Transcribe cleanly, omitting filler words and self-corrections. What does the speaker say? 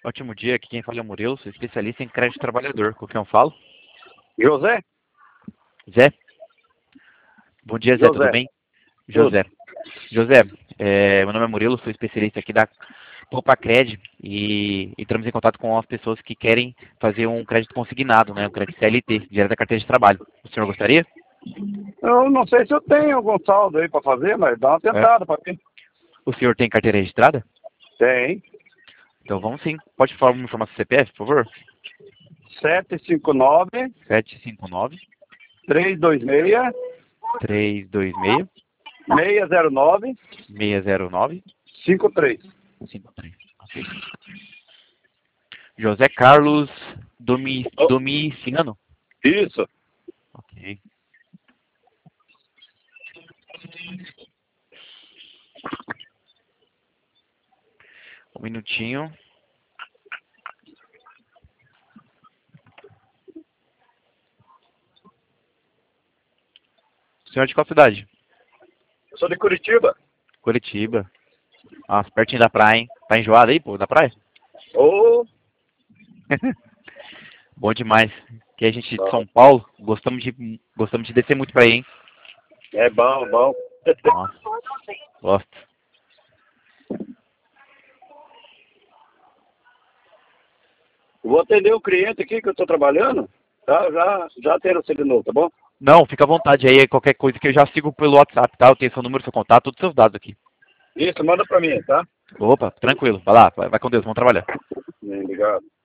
Ótimo dia, aqui quem fala é o Murilo, sou especialista em crédito trabalhador. Com quem eu falo? José? Zé? Bom dia, Zé, tudo José. bem? Tudo. José. José, meu nome é Murilo, sou especialista aqui da Poupa-Cred e entramos em contato com as pessoas que querem fazer um crédito consignado, né? Um crédito CLT, direto da carteira de trabalho. O senhor gostaria? Eu não sei se eu tenho algum saldo aí para fazer, mas dá uma É. tentada para mim. O senhor tem carteira registrada? Tem. Então vamos sim. Pode falar me informar seu CPF, por favor? 759 759 326 326 609 609 53. 53. Ok. José Carlos Oh, Domiciano? isso. Ok. Um minutinho. Senhor de qual cidade? Eu sou de Curitiba. Curitiba. Nossa, pertinho da praia, hein? Tá enjoado aí, pô, da praia? Ô, Bom demais. Que a gente de São Paulo, gostamos de descer muito pra aí, hein? é bom, bom. Nossa, gosto. Vou atender o cliente aqui que eu estou trabalhando. Tá? Já atendo você de novo, tá bom? Não, fica à vontade aí, qualquer coisa que eu já sigo pelo WhatsApp, tá? Eu tenho seu número, seu contato, todos os seus dados aqui. Isso, manda para mim, tá? Opa, tranquilo. Vai lá, vai com Deus, vamos trabalhar. Obrigado.